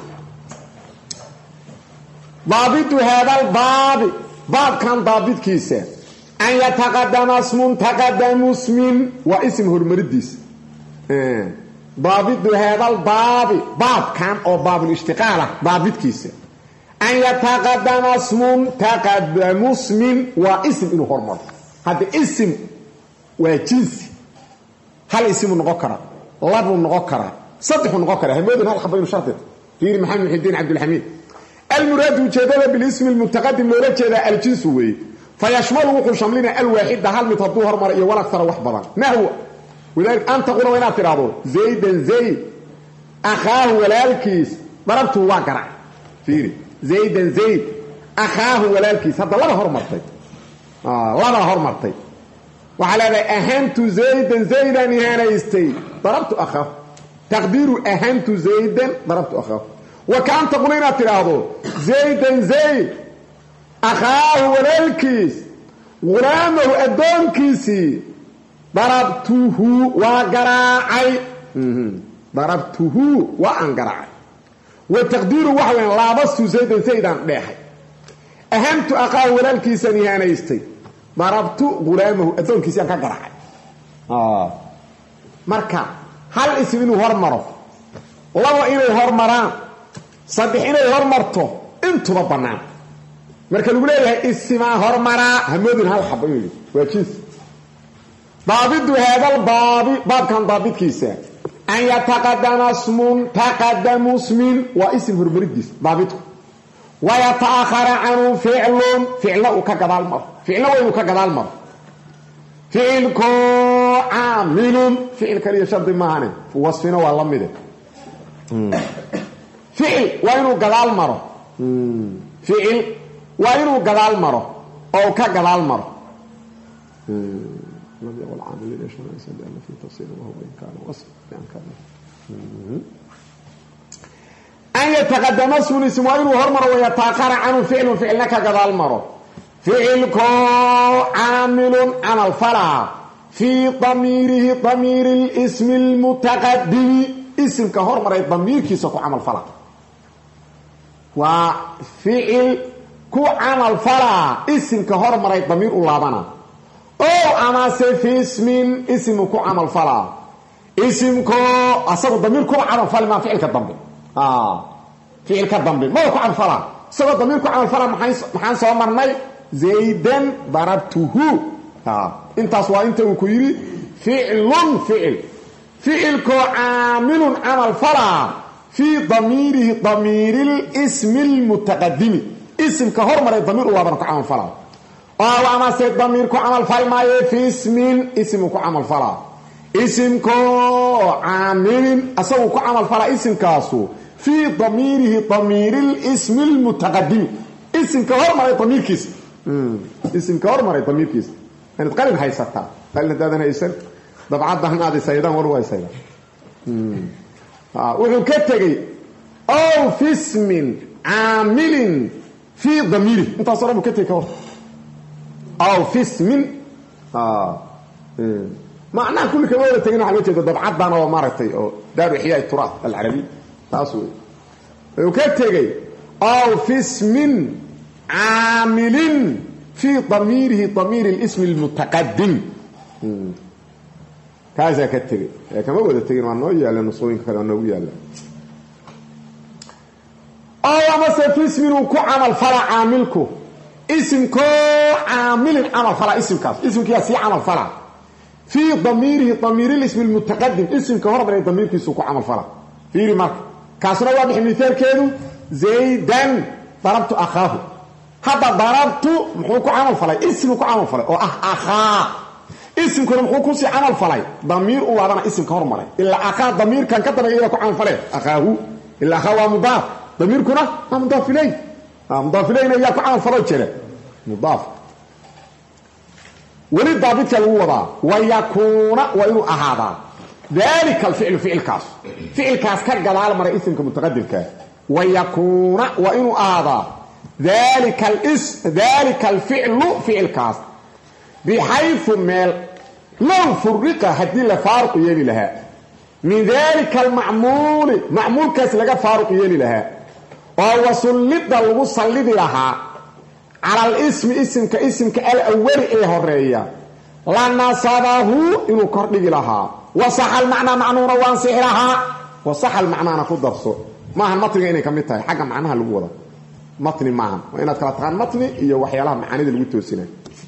ضابط هذا الباب باب كان ضابطكيسه ان يتقدم اسم تقدم اسم واسمه المرديس ضابط هذا الباب باب كان او باب الاشتقاله ضابط كيسه ان يتقدم اسم تقدم اسم واسم انه هرمر هذا اسم وجنس هل اسم نقكره لب نقكره صدح نقكره همدن هل خبين شرط في محمد الدين عبد الحميد المراد وجدله بالاسم المتقدم لو رجل الجنس وي فيشمل وقل شملنا الواحد هل متظهر مر ولا اكثر وحبرا ما هو ولذلك أنت قلوا وينات ترادو زيدا زيد أخاه والالكيس ضربته واقرع فيري زيدا زيد أخاه والالكيس هذا لما هرمرتي لما هرمرتي وعلى أهنت زيدا زيدا نهانا يستي ضربت أخاه تقدير أهنت زيدا ضربت أخاه وكان تقولوا وينات ترادو زيدا زيد أخاه والالكيس غلامه أدون كيسي ضربته وقراعي ضربته وانقراعي والتقدير وحوين لابست زيدا ديحي اهمت اقاه ولالكيساني انا يستي ضربت غلامه ادون كيسان كقراعي marka hal ism inuu hormaro laba inay hormaraan saddex inay hormarto intuba banaan marka lagu leeyahay isma hormara hamoodin hal xabo inuu waa jins ضابط هذا الباب باب كان ضابط كيسا أن يتقدم اسم تقدم اسم واسم هربرديس ضابطه ويتأخر عنه فعل كقضاء المر فعل وين كقضاء المر فعل عامل فعل كريه شرط مهانه وصفنا والله مده فعل وين قضاء المر ficil waa inuu gadaal maro oo ka gadaal maro nabi wal aamilina shay'an sadana fi tafsir wa huwa in kana wasf yani kana an yataqaddama ismu wa inuu hormaro wa yataqara anhu fi'lun fi'lna ka gadaal maro fi'ilku aamilun amal fala fi damirihi damir al-ism al-mutaqaddim ismka hormaray damirkiisa ku amal fala wa fi'il ku amal fala ismka hormaray damir u laabana oo ama se fi ismin ismu ku amal fala ismku asagu damir ku amal fala ma fi'ilka dambe fi'ilka dambe ma ku amal fala sawa damir ku amal fala maxaan soo marnay zaydan darabtuhu intaas waa inta uu ku yiri fi'lun fi'ilku aamilun amal fala fi damirihi damiril ismil mutaqaddim ismka hormaray damir u laabana ku amal fala oo ama se damir ku amal fal maaye fi ismin ismu ku amal fala ismku aamilin asagu ku amal fala ismkaasu fi damirihi damiril ismil mutaqaddim ismka hormaray damirkiisa ismka hormaray damirkiisa أنت قلب هاي ستا قلنا دادنا يسن ضبعات دهنا هذه سيدان وروا سيدان وحو كتغي أو في اسم عامل في ضميره انت صرا كتغي أو في اسم معناه كل كلمة تجينا على وجه ضبعات دهنا ومارتي أو دار إحياء التراث العربي تاسوي وكتغي أو في اسم عامل في ضميره ضمير الاسم المتقدم كذا كتغي كما ودا تغي ما نو يالا نصوين كلا نو يالا ما في اسم كو عمل فلا عاملكو اسم كو عامل عمل فلا اسم كيا سي عمل فلا في ضميره ضمير الاسم المتقدم اسم كهرب ضمير كيسو كو عمل فلا في ريمارك كاسرا واضح مثال كيدو زيدان ضربت اخاه هذا ضربت محوك عمل فلاي اسمك عمل فلاي او اخا اسمك محوك سي عمل فلاي ضمير او هذا اسم كهرمله الا اخا ضمير كان كدبا كو عمل فلاي اخاه الا اخا مضاف ضمير كنا مضاف اليه مضاف اليه يا كو عمل فلاي جره مضاف ولد ضابط الوضع ويكون وانه اهذا ذلك الفعل فعل كاس كغلال مر اسمك متقدم كا ويكون وانه هذا ذلك الفعل فعل كاس بحيث مال لو فرق هدي لفارق يلي لها من ذلك معمول كاس لغا فارق يلي لها وهو سلد لغو سلد لها على الاسم كاسم كالأول هرية لأن صابه إنه كردق لها وصح المعنى معنون وانصح لها وصح المعنى نقول درسه ما هالمطلق إنه كمتها حاجة معناها لغوة مطني معهم وإنها تقرأتغان مطني إيا وحيالها معاني دي الويتوسينة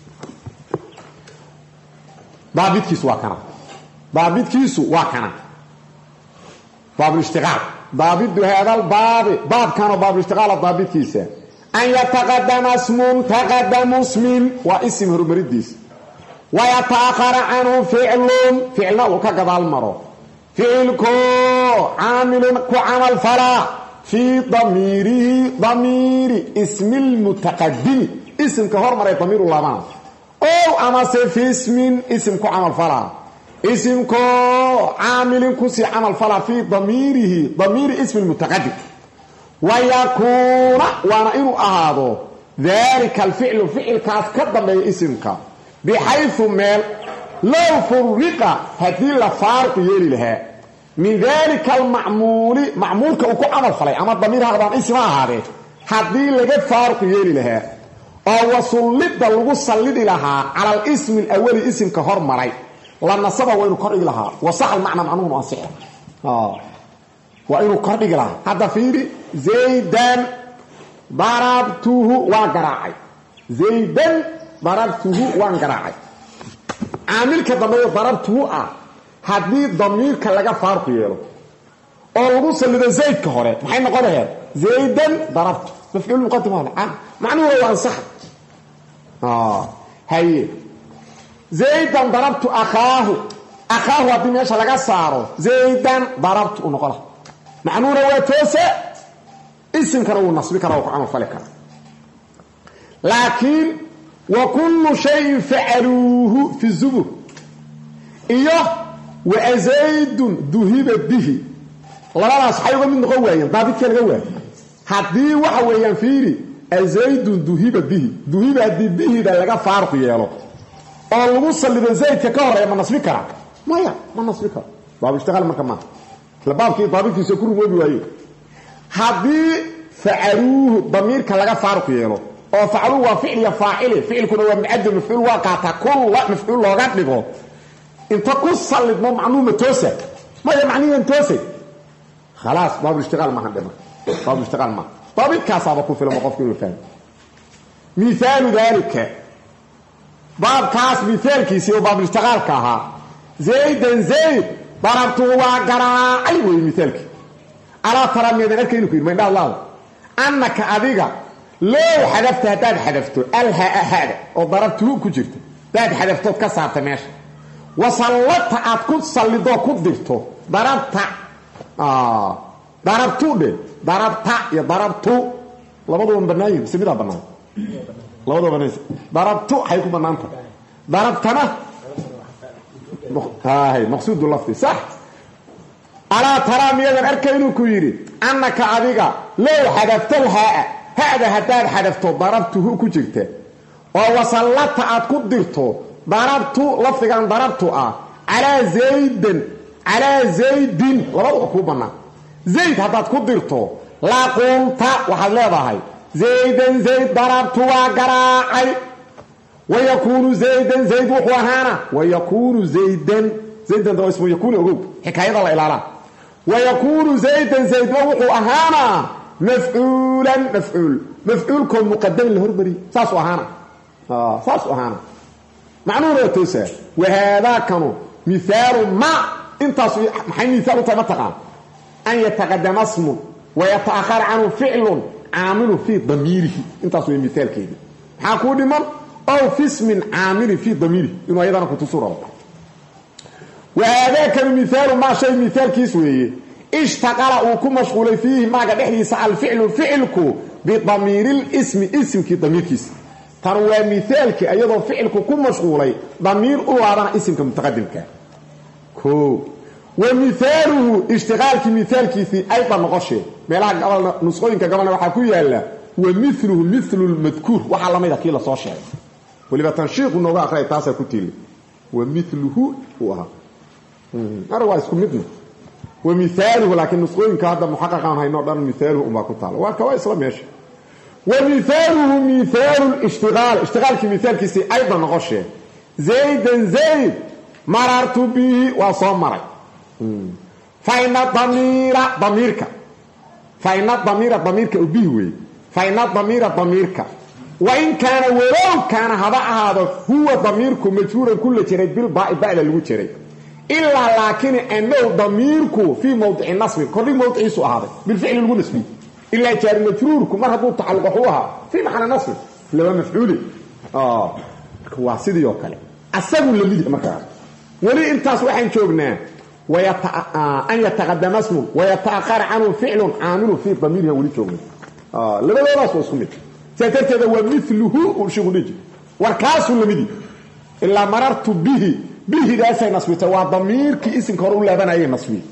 ضابط كيسو واكنا باب الاشتغال ضابط دو هذا باب كانوا باب الاشتغال الضابط كيسا أن يتقدم اسم تقدم اسم واسم هرمريديس ويتأخر عنه فعل وكقضى المرو فعلكو عامل كو عمل فلا في ضمير اسم المتقدم اسم كهر مرة ضمير الله معه او اما في اسم كو عمل فلا اسم كو عامل كو سي عمل فلا في ضمير اسم المتقدم ويكون وانا انه اهادو ذلك الفعل فعل كاس كدم اسمك بحيث مال لو فرق هذه الفارق يلي لها من ذلك معمول كو عمل فلي اما الضمير هذا اسمها هذه هذه لغا فارق يلي لها او وصلت لغو صلد لها على الاسم الاول اسم كهر مري لان صبا وين كردق لها وصح المعنى معنون وصح وإنه كردق لها هذا فيري زيدان ضربته وقرعي زيدان ضربته وقرعي عامل كضمير ضربته هذه ضمير كلغا فارق يلو او لغو سلده زيد كهره maxay noqonayaan زيدان ضربته مفعول مقدم هذا معناه هو صح هي زيدان ضربت اخاه هذه ماشي laga saaro زيدان ضربته نقوله معناه هو توسع اسم كانوا نصب كانوا عمل فلك laakiin wa kullu shayin facaluuhu fi zubur iyo wa zaydun duhiba bihi labadaas waxay uga mid noqon waayeen daabidka laga waayo haddii waxa weeyaan fiiri zaydun duhiba bihi duhiba haddii bihida laga faaruq yeelo oo lagu salibo zaydka ka horeeya ma nasbi karaa maya ma nasbi karo baab ishtiqaal marka ma la baabkii daabidkiisa ku rumoobi waaye haddii facaluuhu damiirka laga faaruq yeelo oo facaluhu waa ficil ya faacili ficilkuna waa mucaddi mafcuul waa qaataa kulla mafcuul looga dhigo inta ku salidmo macluuma toosa maya macniyan toosay khalaas baab ishtiqaal ma handhama baab ishtiqaal ma daabidkaasaaba ku filan qofku inuu fahmo mithaalu daalika baabkaas mithaalkiisii oo baab ishtiqaalka ahaa zaydan zayd darabtu waa garaacay wey mithaalkii alaa tara miyadan arkaynu ku yidhi ma indha allaada annaka adiga low xadafta haddaad xadafto alhaa haada oo darabtuu ku jirto haddaad xadaftood ka saarta meesha wasallata aad ku sallidoo ku dirto darabta darabtu dhe darabta iyo darabtu labaduba bannaan yihin mise midaa bannaan labaduba bannaan darabtu waxay ku bannaanta darabtana maqsuudu lafdi sax alaa taraa miyadan arkaynu ku yidhi annaka adiga low xadaftal haa hada haddaad xadafto darabtuhu ku jirta oo wasallata aad ku dirto darabtu lafdigan darabtu ah calaa zaydin labadaba kuu bannaan zayd haddaad ku dirto laqulta waxaad leedahay zaydan zayd darabtu waa garaacay wayakuunu zaydan zayd wuxuu ahaana wayakuunu zaydan da ismu yakuuni ogow xikaayada la ilaalaa wayakuunu zaydan zaydna wuxuu ahaana mafcuulan mafcuulkoo muqadamin la hormariye saasuu ahaana macnuhuna waa toosaa wahaadaakanu mihaalu ma intaas maxay mihaal u tahay ma taqaan an yataqadama smun wayata'ahar canhu ficlun caamilun fii damiirihi intaas way mihaalkeedii maxaa kuu dhiman ow fi smin caamilin fii damiirihi inuu ayadana kutusu rabo wahaadaakanu mihaalu maa shay mihaalkiis weeye ishtaqala uu ku mashquulay fiihi maaga dhexdiisa alficlu ficilku bidamiiri lismi isimkii damiirkiisa tan waa mihaalkii ayadoo ficilku ku mashquulay damiir u laabana isimka mutaqadimka o wa mihaaluhu ishtiqaalkii mihaalkiisii aydan noqoshee meelaha gabalna nusqooyinka gabalna waxaa ku yaala wa miluhu milu lmadkuur waxaa lamida kii lasoo sheegay waliba tanshiiqu nooga aqray taasaa ku tiili wa miluhu uu ahaa mar waa isku midna wa mihaaluhu laakiin nusqooyinka hadda muxaqaqaan haynoo dhan mihaaluhu unbaa ku taala waa kawa isla meesha wa mihaaluhu mihaalu ishtiqaalkii mihaalkiisii aydan noqoshee zaydan zayd marartu bihi waa soo maray faina damiirka bihi weeye faina damiira damiirka wain kaana walow kaana haba ahaado huwa damiirku majhuuran ku la jiray bilbaai ba'da lagu jiray ilaa laakin annahu damiirku fii mawdici nasbin kordhig mawdiciisu ahaaday bilficli lagu nasbiye ilaa jaari majruurku mar hadduu tacalluq waxuu ahaa fii maxna nasbin laba mafcuuli waa sidii oo kale asagu lamid markaas weli intaas waxaan joognaa an yataqadama smun wayata'ahar canhu ficlun caamilun fii damiiriha weli joogna labadoodaas waa isku mid saa darteeda waa miluhu shigu dhiji warkaasuu lamidi ilaa marartu bihi bihidaasay nasbitay waa damiirkii isimka hore u laabanayay nasbiye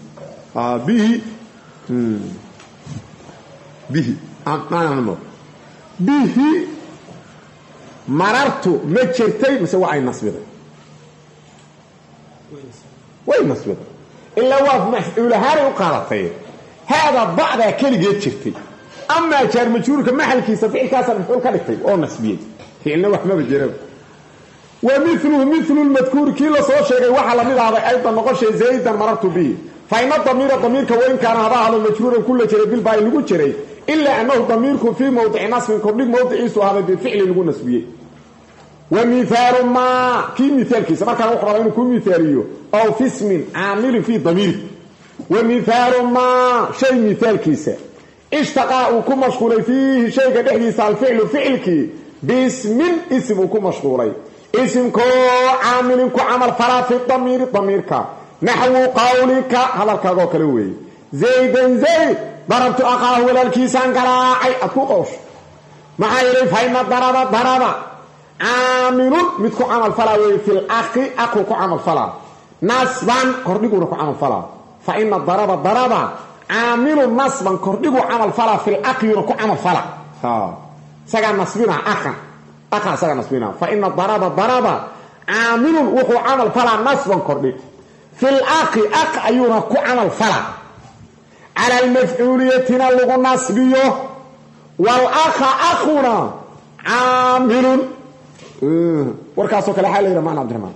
bihi marartu ma jirtay mise waa ay nasbiday way nasbiday ilaa waa mafcuulahaanay u qaadatay haada bacdaa keligeed jirtay amaa jaar majhuurka maxalkiisa ficilkaasa mafcuul ka dhigtay oo nasbiyey ficilna wax maba jiraba wa miluhu milu lmadkuuri kii la soo sheegay waxaa lamid ahday aydan noqoshay zaydan marartu bihi fa ina damiira damiirka wain kaana haba ahdo majhuuran kula jiray bilbaai lagu jiray ilaa annahu damiirku fii mawdici nasbin kordhig mawdiciisu ahday bificli lagu nasbiyey wa mihaalu maa kii mihaalkiisa markaan wuxuu rabaa inuu ku mihaaliyo ow fi smin caamilin fii damiiri wa mihaalu maa shay mihaalkiisa ishtaqaa uu ku mashquulay fiihi shayga dhexdiisa alficlu ficilkii bismin isim uu ku mashquulay isimkoo caamilin ku camal falaa fi damiiri damiirka naxwu qawlika hadalkaagoo kale weeye zaydan zayd darabtu aqaahu walaalkiisaan garaacay aad ku qowsho maxaa yeelay fayna daraba caamilun mid ku camal falaa wey fil akhi aqu ku camal falaa nasban kordhiguna ku camal falaa fa ina daraba caamilun nasban kordhigu camal falaa fil akhiyuna ku camal falaa isagaa nasbina akha isagaa nasbina fa ina daraba caamilun wuxuu camal falaa nasban kordhig fil akhi akh ayuuna ku camal falaa cala almafcuuliyatina lagu nasbiyo wal akha akhuna caamilun warkaasoo kale waxaa la yidhaha macna cabdiraxmaan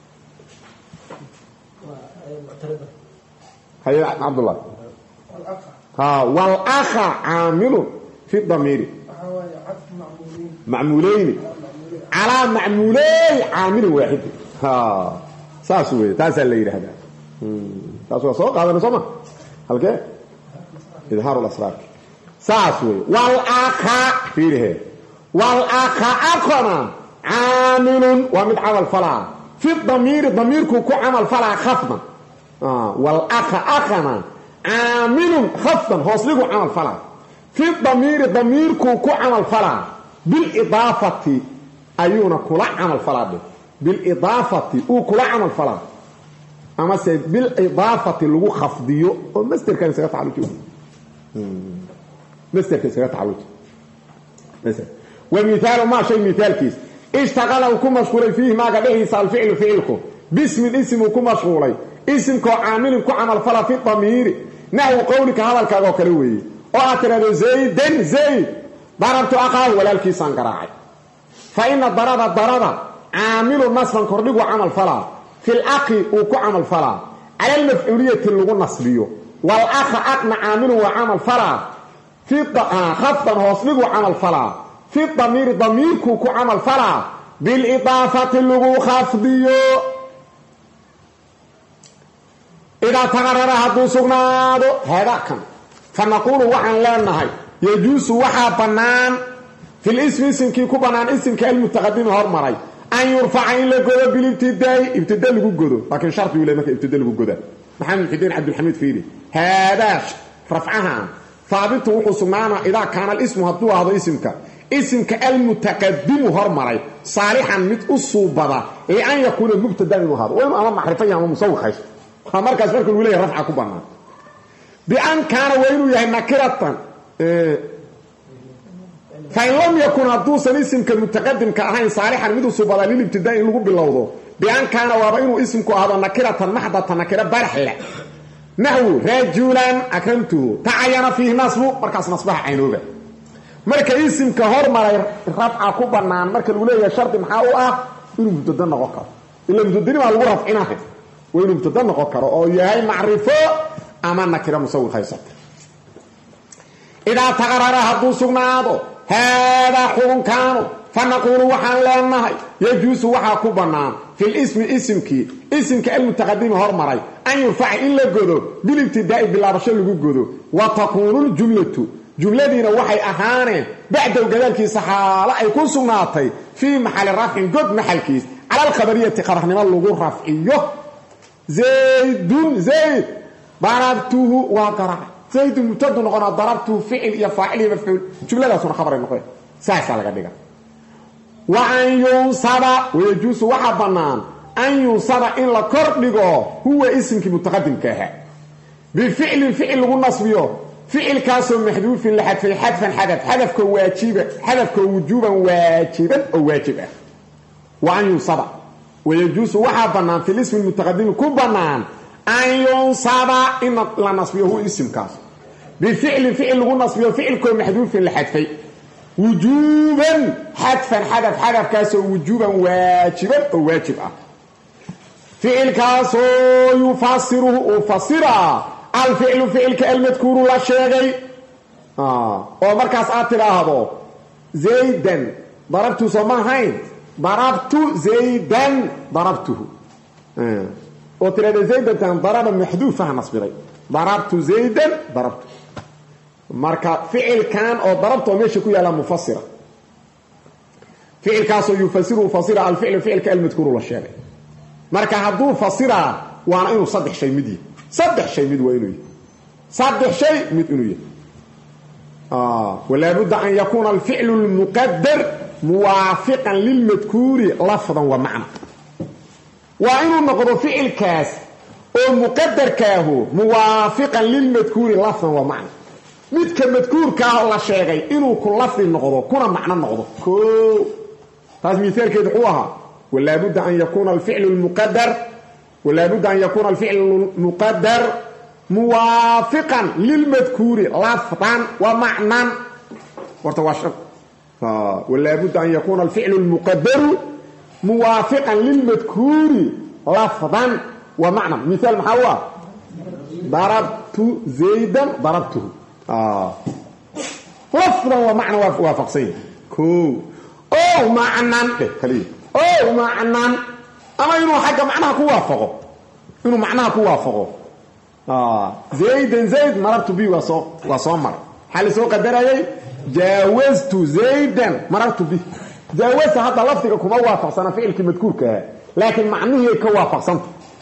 haye cabdullah wal akha caamilun fi damiiri macmuuleyni calaa macmuuley caamilin waaxidi saas wey taasaa la yidhaahdaa taas waa soo qaadana soo ma halkee idhaaru lasraar saas wey wal akha fiirihe wal akha akhana caamilun waa mid camal falaa fi damiiri damiirkuu ku camal falaa khafdan wal akha akhana caamilun khafdan hoosliguu camal falaa fi damiiri damiirkuu ku camal falaa bilidaafati ayuuna kula camal falaa dhe bilidaafati uu kula camal falaa amase bilidaafati lagu khafdiyo oo masderkan isaga tacaluji masderka isaga tacaluji wa mithaalu maa shay mithaalkiis ishtaqala uu ku mashquulay fiihi maaga dhexdiisa alficlu ficilku bismin isim uu ku mashquulay isimkoo caamilin ku camal fala fi damiiri naxwu qowlika hadalkaaga oo kale weeye oo aad tirahdo zaydan zayd darabtu aqaahu walaalkiisaan garaacay fa ina daraba caamilu nasban kordhigu camal falaa fil akhi uu ku camal falaa cala almafcuuliyati lagu nasbiyo wal akha aqna caamilun waa camal falaa fi khafdan hoosdhigu camal falaa fi damiiri damiirkuu ku camal falaa bilidaafati lagu khafdiyo idaa taqarara hadduu sugnaado heedhakan fa naquulu waxaan leenahay yajuusu waxaa bannaan fil ismi isimkii ku bannaan isimka almutaqadimi hormaray an yurfaca in la godo bilibtidaai ibtida lagu godo laakiin shardigu le marka ibtida lagu goda maxamed xudeen cabdilxamiid fiiri haadaa rafcahan haabitu wuxuu sugnaana idaa kaana alismu hadduu ahdo isimka almutaqadimu hormaray saalixan mid u suubada lian yakuuna mubtadan inuu ahado waa inuu ama macrifo yahay ama musawir haysto markaas marka lagu leeyahay rafca ku bannaan bian kaana waa inuu yahay nakiratan fain lam yakun hadduusan isimka mutaqadimka ahayn saalixan mid u suubada lilibtidaa in lagu bilowdo bian kaana waaba inuu isimku ahdo nakiratan maxdatan nakira baraxle naxwu rajulan akramtuhu tacayana fiihi nasbu markaas nasbaha caynooba marka isimka hormaray rafca ku bannaan marka lagu leeyahay shardi maxaa u ah inuu mubtada noqon karo ila mubtadani baa lagu rafcinahay waa inuu mubtada noqon karo oo yahay macrifo ama nakira musawir haysata idaa taqarara hadduu sugnaado haadaa xukunkaanu fa naquulu waxaan leenahay yajuusu waxaa ku bannaan fil ismi isimka almutaqadimi hormaray an yurfaca in la godo bilibtidaa'i bilaabasho lagu godo wa takuunu ljumlatu jumladiina waxay ahaaneen bacdow gadaalkiisa xaalo ay ku sugnaatay fii maxali rafcin god maxalkiis cala alkhabariyati khabarnimo lagu rafciyo zaydun zayd darabtuhu waa garaac zaydun mubtadu noqona darabtuhu ficil iyo faacil iyo mafcuul jumladaasuna khabaray noqon saasaa laga dhiga wa an yunsaba wayajuusu waxaa bannaan an yunsaba in la kor dhigo huwa isimkii mutaqadimka ahaa bificlin ficil lagu nasbiyo ficilkaasoo maxduufin la xadfay xadfan xadafka wujuuban waajiban oo waajib ah wa an yunsaba wayajuusu waxaa bannaan fi lismi mutaqadimi ku bannaan an yunsaba in la nasbiyo huwa isimkaas bificlin ficil lagu nasbiyo ficilkoo maxduufin la xadfay wujuuban xadfan xadafkaasoo wujuuban waajiban oo waajib ah ficilkaasoo yufasiruhu uu fasiraa alficlu ficilka almadkuuru la sheegay oo markaas aad tidhaahdo zaydan darabtu soo ma ahayn darabtu zaydan darabtuhu oo tidhahda zaydantan daraba maxduufaha nasbiray darabtu zaydan darabtu marka ficilkan oo darabta oo meesha ku yaalla mufasira ficilkaasoo yufasiru fasira alficlu ficilka almadkuuru la sheegay marka hadduu fasiraa waana inuu saddex shay mid yahay saddex shay mid inuu yahay ولا بد أن يكون الفعل المقدر موافقا للمذكور لفظا ومعنى وإنه نقض فعل كاس أو مقدر كاهو موافقا للمذكور لفظا ومعنى متك المذكور كاهو الله شيغي إنه كل لفظ نقضه كنا معنى نقضه هذا مثال كده حوها ولا بد أن يكون الفعل المقدر ولا بد أن يكون الفعل المقدر موافقا للمذكور لفظا ومعنى وتواشق ولا بد أن يكون الفعل المقدر موافقا للمذكور لفظا ومعنى مثال محاوى ضربت زيدا ضربته لفظا ومعنى وافقسين او معنى او معنى اما انه حاجه معناها كوافقه انه معناها كوافقه زيد مررت به وصمر حال سو قدري جاوزت زيدا مررت به جاوزت هذا لفظك كما وافقسنا فعلك مذكورك لكن معنيه كوافقسنت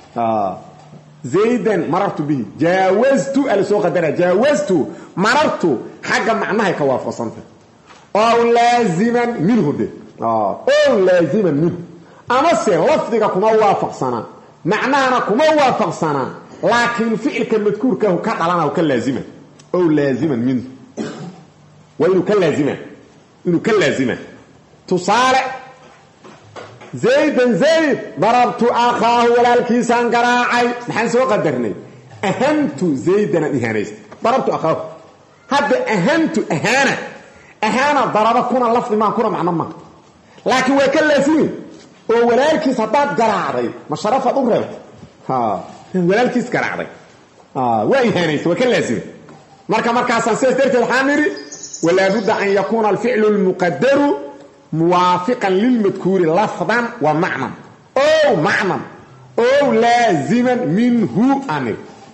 زيدا مررت به جاوزت اللي سو قدري جاوزت مررت حاجه معناها كوافقسنت او لازما منه ده او لازما منه اما سي لفظك كما وافقسنا معنانا كما وافقسنا لكن فعلك المذكور كهو كدلنا وكلازما او لازما منه وإنه كلازما إنه كلازما تصارع زيد ضربت أخاه ولا الكيسان قراعي نحن سوى قدرني أهنت زيدنا إهانيست ضربت أخاه هذا أهنت أهانة ضربت كون اللفظ ما كون معنى ما لكن وكلازما ولا الكيس هطاد قراعي ما شرفة ضربت ولا الكيس قراعي وإهانيست وكلازما مركا سنسيس درت الحامري ولا بد أن يكون الفعل المقدر موافقا للمذكور لفظا ومعنى أو معنى أو لازما منه أمر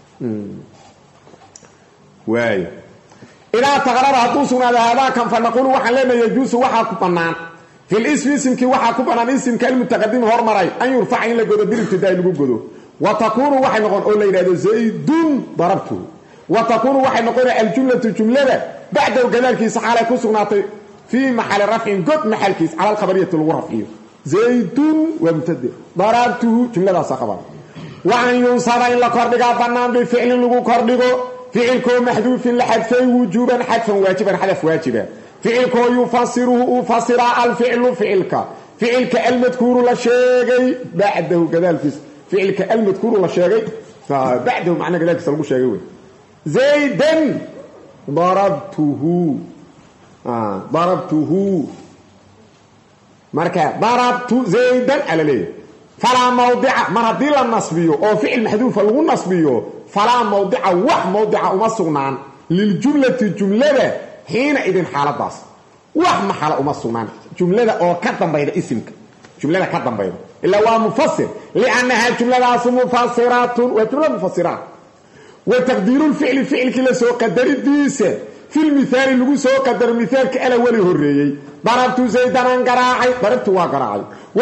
واي إذا تغرر هدوسنا هذا كان فنقول وحلما يجوز وحاكبنا في الاسم اسم كي وحاكبنا اسم كالمتقدم هرمري أن يرفع إلى قدر بالابتداء لقوده وتكون وحي نقول أولا إذا زيد ضربته وتكون وحي نقول الجملة بعد وقال كيس حاله كسغناطي في محل رفع قد محل كيس على الخبريه الورفيه زيد ومبتدئ ضربته جمله خبر وان ينصب الا كردغا بنان بفعل لو كردغو فعل محذوف لحذف وجوبا حذف واجبا حذف واجبا فعل يفسره فسر الفعل فعلك المذكور لا شيء بعده كذلك فعلك المذكور لا شيء فبعده معنى كذلك سلو شيء زيدا ضربته مركا ضربت زيدا على ليه فلا موضع مرضي للنصبيه او فعل محذوف لو نصبيه فلا موضع موضع ومسغنان للجمله الجمله حين اذن حالتاس محل ومسغنان جمله او كدنبيده اسمك جمله كدنبيده الا هو مفسر لانها جمله مفسرات وجمله مفسرات وتقدير الفعل كلا سو قدر ديسه في المثال اللي سو قدر مثال كالاولي هريي ضربت زيدا قراعي ضربت وقراعي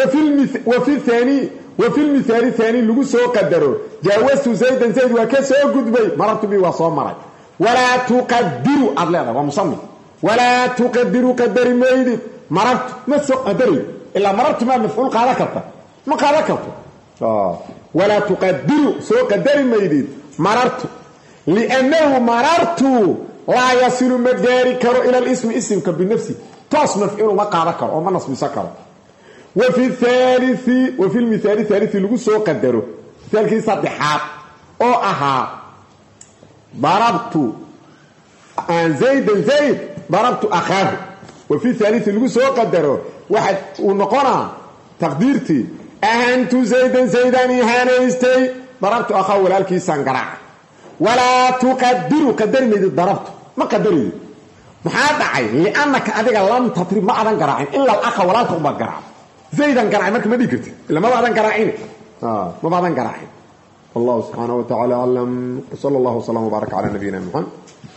وفي المثال الثاني اللي سو قدره جاوزت زيدا زيد وكسو قدبي مررت به وصمري ولا تقدر اضلاده ومصمم ولا تقدر قدر ميد مررت ما سو قدري الا مررت ما مفعول قالكته ما قالكته ولا تقدر سو قدر ميد مررت لأنه مررت لا يصل مدارك إلى الاسم اسمك بنفسه تصنف إنه ما قاركر أو ما نصب سكر وفي المثال الثالث اللي سو قدره ذلك صدحات أو أها ضربت زيد ضربت أخاه وفي الثالث اللي سو قدره واحد ونقرأ تقديرتي أهنت زيدا إهانيستي ضربت أخاه ولالكي سانقرع ولا تقدر قدر ميد ضربت ما قدري محاد عي لأنك أديك لم تطرب ما أذن قرعين إلا الأخ ولا تقبل قرع زيدا قرعين ما كما ديكرت إلا ما أذن قرعين ما أذن قرعين الله سبحانه وتعالى علم صلى الله وسلم وبارك على نبينا محمد